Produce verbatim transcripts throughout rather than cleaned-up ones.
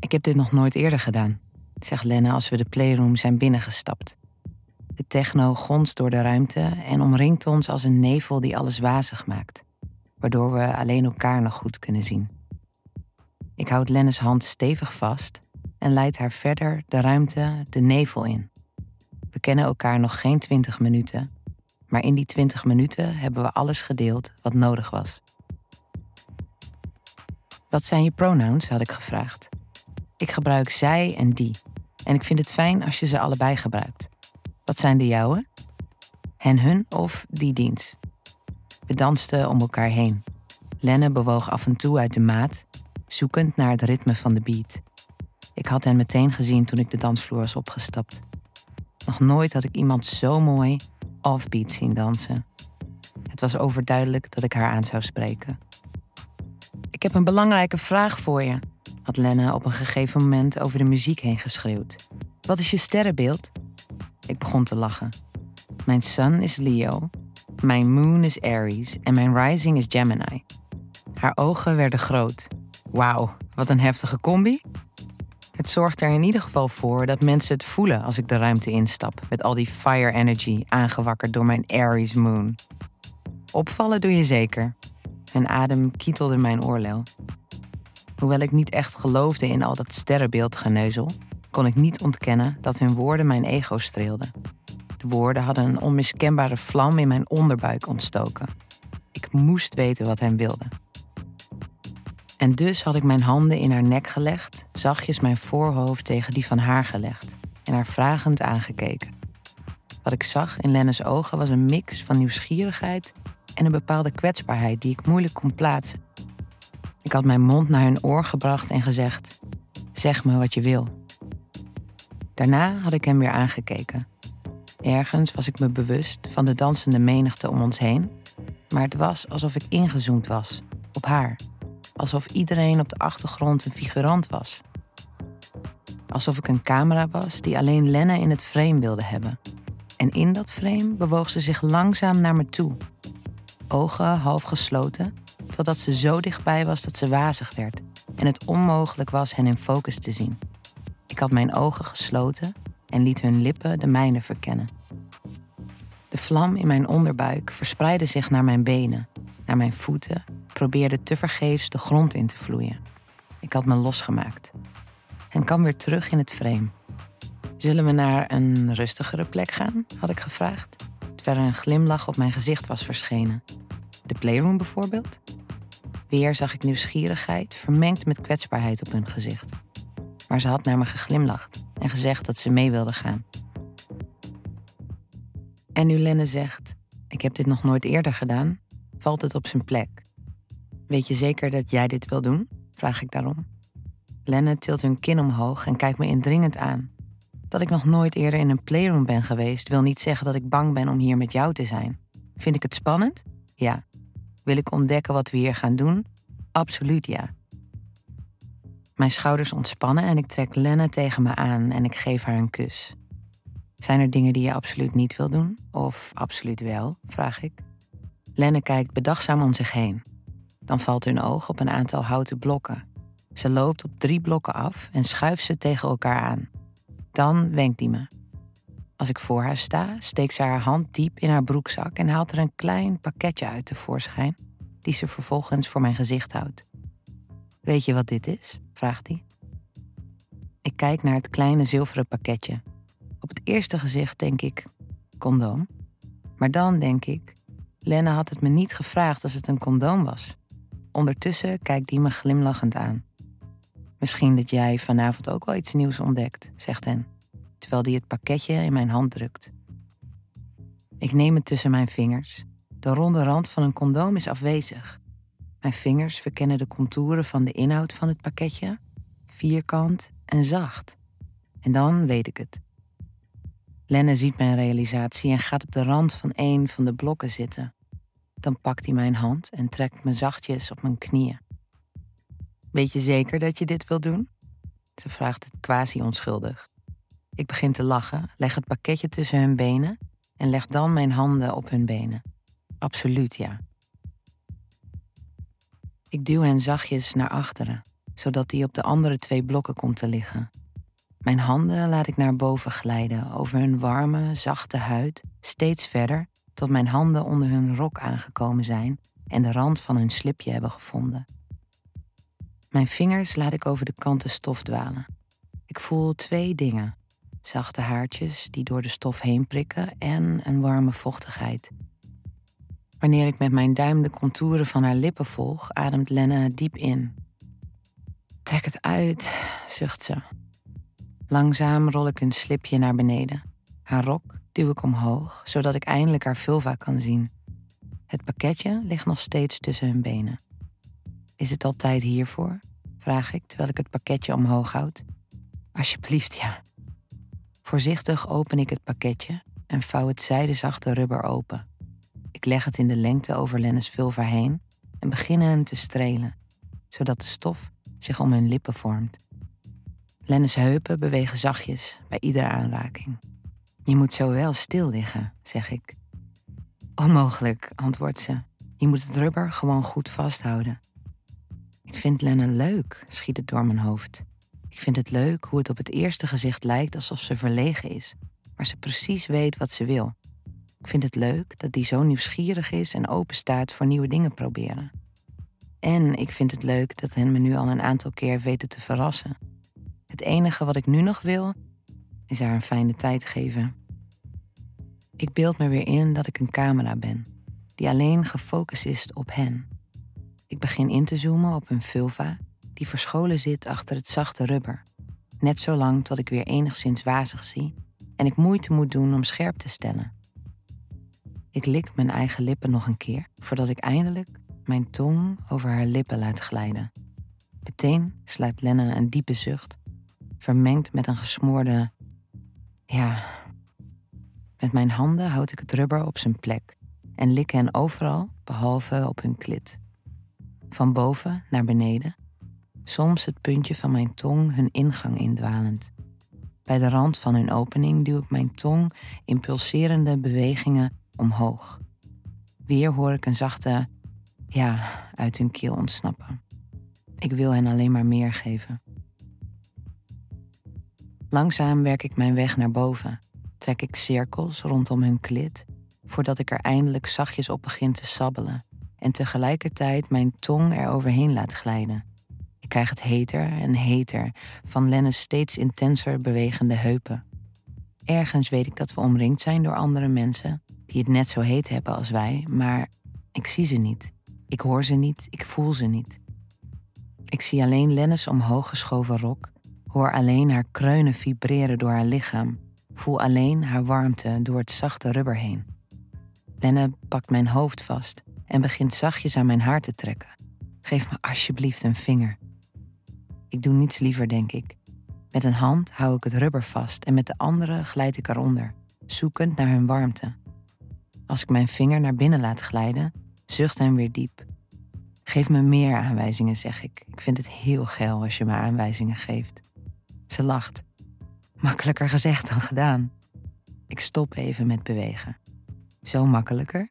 Ik heb dit nog nooit eerder gedaan, zegt Lenne als we de playroom zijn binnengestapt. De techno gonst door de ruimte en omringt ons als een nevel die alles wazig maakt, waardoor we alleen elkaar nog goed kunnen zien. Ik houd Lenne's hand stevig vast en leid haar verder de ruimte, de nevel in. We kennen elkaar nog geen twintig minuten, maar in die twintig minuten hebben we alles gedeeld wat nodig was. Wat zijn je pronouns, had ik gevraagd. Ik gebruik zij en die. En ik vind het fijn als je ze allebei gebruikt. Wat zijn de jouwe? Hen, hun of die diens? We dansten om elkaar heen. Lenne bewoog af en toe uit de maat, zoekend naar het ritme van de beat. Ik had hen meteen gezien toen ik de dansvloer was opgestapt. Nog nooit had ik iemand zo mooi offbeat zien dansen. Het was overduidelijk dat ik haar aan zou spreken. Ik heb een belangrijke vraag voor je, had Lenne op een gegeven moment over de muziek heen geschreeuwd. Wat is je sterrenbeeld? Ik begon te lachen. Mijn sun is Leo, mijn moon is Aries en mijn rising is Gemini. Haar ogen werden groot. Wauw, wat een heftige combi. Het zorgt er in ieder geval voor dat mensen het voelen als ik de ruimte instap, met al die fire energy aangewakkerd door mijn Aries moon. Opvallen doe je zeker. Hun adem kietelde mijn oorlel. Hoewel ik niet echt geloofde in al dat sterrenbeeldgeneuzel, kon ik niet ontkennen dat hun woorden mijn ego streelden. De woorden hadden een onmiskenbare vlam in mijn onderbuik ontstoken. Ik moest weten wat hen wilde. En dus had ik mijn handen in haar nek gelegd, zachtjes mijn voorhoofd tegen die van haar gelegd en haar vragend aangekeken. Wat ik zag in Lenne's ogen was een mix van nieuwsgierigheid en een bepaalde kwetsbaarheid die ik moeilijk kon plaatsen. Ik had mijn mond naar hun oor gebracht en gezegd: zeg me wat je wil. Daarna had ik hem weer aangekeken. Ergens was ik me bewust van de dansende menigte om ons heen, maar het was alsof ik ingezoomd was, op haar. Alsof iedereen op de achtergrond een figurant was. Alsof ik een camera was die alleen Lenne in het frame wilde hebben. En in dat frame bewoog ze zich langzaam naar me toe. Ogen half gesloten, totdat ze zo dichtbij was dat ze wazig werd en het onmogelijk was hen in focus te zien. Ik had mijn ogen gesloten en liet hun lippen de mijne verkennen. De vlam in mijn onderbuik verspreidde zich naar mijn benen, naar mijn voeten, probeerde tevergeefs de grond in te vloeien. Ik had me losgemaakt en kwam weer terug in het frame. Zullen we naar een rustigere plek gaan, had ik gevraagd, terwijl er een glimlach op mijn gezicht was verschenen. De playroom bijvoorbeeld? Weer zag ik nieuwsgierigheid vermengd met kwetsbaarheid op hun gezicht. Maar ze had naar me geglimlacht en gezegd dat ze mee wilde gaan. En nu Lenne zegt: ik heb dit nog nooit eerder gedaan, valt het op zijn plek. Weet je zeker dat jij dit wil doen? Vraag ik daarom. Lenne tilt hun kin omhoog en kijkt me indringend aan. Dat ik nog nooit eerder in een playroom ben geweest wil niet zeggen dat ik bang ben om hier met jou te zijn. Vind ik het spannend? Ja. Wil ik ontdekken wat we hier gaan doen? Absoluut ja. Mijn schouders ontspannen en ik trek Lenne tegen me aan en ik geef haar een kus. Zijn er dingen die je absoluut niet wil doen? Of absoluut wel? Vraag ik. Lenne kijkt bedachtzaam om zich heen. Dan valt hun oog op een aantal houten blokken. Ze loopt op drie blokken af en schuift ze tegen elkaar aan. Dan wenkt die me. Als ik voor haar sta, steekt ze haar hand diep in haar broekzak en haalt er een klein pakketje uit tevoorschijn, die ze vervolgens voor mijn gezicht houdt. Weet je wat dit is? Vraagt hij. Ik kijk naar het kleine zilveren pakketje. Op het eerste gezicht denk ik, condoom. Maar dan denk ik, Lenne had het me niet gevraagd als het een condoom was. Ondertussen kijkt die me glimlachend aan. Misschien dat jij vanavond ook wel iets nieuws ontdekt, zegt hen, terwijl die het pakketje in mijn hand drukt. Ik neem het tussen mijn vingers. De ronde rand van een condoom is afwezig. Mijn vingers verkennen de contouren van de inhoud van het pakketje, vierkant en zacht. En dan weet ik het. Lenne ziet mijn realisatie en gaat op de rand van een van de blokken zitten. Dan pakt hij mijn hand en trekt me zachtjes op mijn knieën. Weet je zeker dat je dit wilt doen? Ze vraagt het quasi onschuldig. Ik begin te lachen, leg het pakketje tussen hun benen en leg dan mijn handen op hun benen. Absoluut ja. Ik duw hen zachtjes naar achteren. zodat die op de andere twee blokken komt te liggen. Mijn handen laat ik naar boven glijden, over hun warme, zachte huid, steeds verder, tot mijn handen onder hun rok aangekomen zijn en de rand van hun slipje hebben gevonden. Mijn vingers laat ik over de kanten stof dwalen. Ik voel twee dingen: zachte haartjes die door de stof heen prikken en een warme vochtigheid. Wanneer ik met mijn duim de contouren van haar lippen volg, ademt Lenne diep in. Trek het uit, zucht ze. Langzaam rol ik hun slipje naar beneden. Haar rok duw ik omhoog, zodat ik eindelijk haar vulva kan zien. Het pakketje ligt nog steeds tussen hun benen. Is het altijd hiervoor? Vraag ik, terwijl ik het pakketje omhoog houd. Alsjeblieft, ja. Voorzichtig open ik het pakketje en vouw het zijdezachte rubber open. Ik leg het in de lengte over Lenne's vulva heen en begin hen te strelen, zodat de stof zich om hun lippen vormt. Lenne's heupen bewegen zachtjes bij iedere aanraking. Je moet zo wel stil liggen, zeg ik. Onmogelijk, antwoordt ze. Je moet het rubber gewoon goed vasthouden. Ik vind Lenne leuk, schiet het door mijn hoofd. Ik vind het leuk hoe het op het eerste gezicht lijkt alsof ze verlegen is, maar ze precies weet wat ze wil. Ik vind het leuk dat die zo nieuwsgierig is en open staat voor nieuwe dingen proberen. En ik vind het leuk dat hen me nu al een aantal keer weten te verrassen. Het enige wat ik nu nog wil, is haar een fijne tijd geven. Ik beeld me weer in dat ik een camera ben, die alleen gefocust is op hen. Ik begin in te zoomen op hun vulva, die verscholen zit achter het zachte rubber. Net zo lang tot ik weer enigszins wazig zie en ik moeite moet doen om scherp te stellen. Ik lik mijn eigen lippen nog een keer, voordat ik eindelijk mijn tong over haar lippen laat glijden. Meteen slaat Lenne een diepe zucht, vermengd met een gesmoorde... Ja... Met mijn handen houd ik het rubber op zijn plek en lik hen overal, behalve op hun klit. Van boven naar beneden, soms het puntje van mijn tong hun ingang indwalend. Bij de rand van hun opening duw ik mijn tong in pulserende bewegingen omhoog. Weer hoor ik een zachte ja uit hun keel ontsnappen. Ik wil hen alleen maar meer geven. Langzaam werk ik mijn weg naar boven. Trek ik cirkels rondom hun klit, voordat ik er eindelijk zachtjes op begin te sabbelen en tegelijkertijd mijn tong er overheen laat glijden. Ik krijg het heter en heter van Lenne's steeds intenser bewegende heupen. Ergens weet ik dat we omringd zijn door andere mensen die het net zo heet hebben als wij, maar ik zie ze niet. Ik hoor ze niet, ik voel ze niet. Ik zie alleen Lenne's omhoog geschoven rok, hoor alleen haar kreunen vibreren door haar lichaam, voel alleen haar warmte door het zachte rubber heen. Lenne pakt mijn hoofd vast en begint zachtjes aan mijn haar te trekken. Geef me alsjeblieft een vinger. Ik doe niets liever, denk ik. Met een hand hou ik het rubber vast en met de andere glijd ik eronder, zoekend naar hun warmte. Als ik mijn vinger naar binnen laat glijden, zucht hij weer diep. Geef me meer aanwijzingen, zeg ik. Ik vind het heel geil als je me aanwijzingen geeft. Ze lacht. Makkelijker gezegd dan gedaan. Ik stop even met bewegen. Zo makkelijker?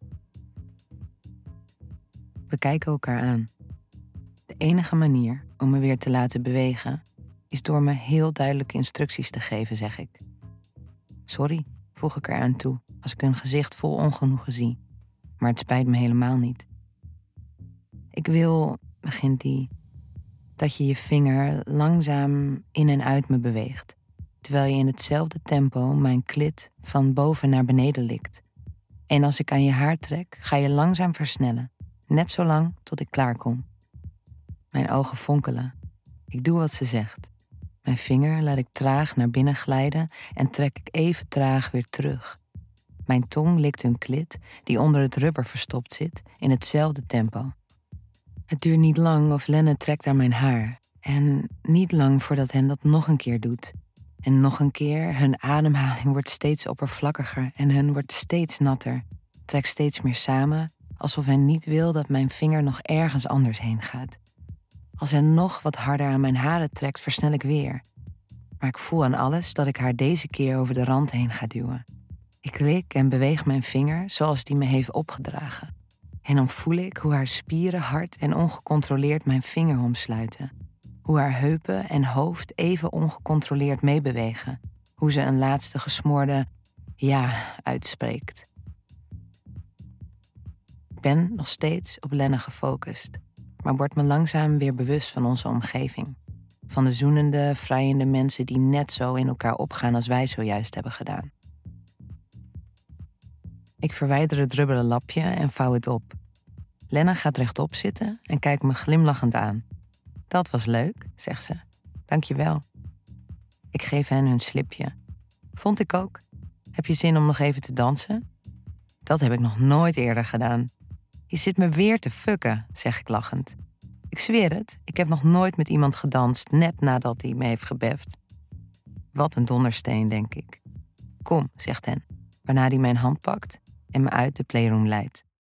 We kijken elkaar aan. De enige manier om me weer te laten bewegen is door me heel duidelijke instructies te geven, zeg ik. Sorry, voeg ik eraan toe als ik een gezicht vol ongenoegen zie. Maar het spijt me helemaal niet. Ik wil, begint hij, dat je je vinger langzaam in en uit me beweegt, terwijl je in hetzelfde tempo mijn klit van boven naar beneden likt. En als ik aan je haar trek, ga je langzaam versnellen, net zo lang tot ik klaar kom. Mijn ogen fonkelen. Ik doe wat ze zegt. Mijn vinger laat ik traag naar binnen glijden en trek ik even traag weer terug. Mijn tong likt hun klit, die onder het rubber verstopt zit, in hetzelfde tempo. Het duurt niet lang of Lenne trekt aan mijn haar. En niet lang voordat hen dat nog een keer doet. En nog een keer, hun ademhaling wordt steeds oppervlakkiger en hun wordt steeds natter. Trekt steeds meer samen, alsof hen niet wil dat mijn vinger nog ergens anders heen gaat. Als hen nog wat harder aan mijn haren trekt, versnel ik weer. Maar ik voel aan alles dat ik haar deze keer over de rand heen ga duwen. Ik lik en beweeg mijn vinger zoals die me heeft opgedragen. En dan voel ik hoe haar spieren hard en ongecontroleerd mijn vinger omsluiten. Hoe haar heupen en hoofd even ongecontroleerd meebewegen. Hoe ze een laatste gesmoorde ja uitspreekt. Ik ben nog steeds op Lenne gefocust, maar word me langzaam weer bewust van onze omgeving. Van de zoenende, vrijende mensen die net zo in elkaar opgaan als wij zojuist hebben gedaan. Ik verwijder het rubberen lapje en vouw het op. Lenne gaat rechtop zitten en kijkt me glimlachend aan. Dat was leuk, zegt ze. Dank je wel. Ik geef hen hun slipje. Vond ik ook. Heb je zin om nog even te dansen? Dat heb ik nog nooit eerder gedaan. Je zit me weer te fucken, zeg ik lachend. Ik zweer het, ik heb nog nooit met iemand gedanst net nadat hij me heeft gebeft. Wat een dondersteen, denk ik. Kom, zegt hen, waarna hij mijn hand pakt en me uit de playroom leidt.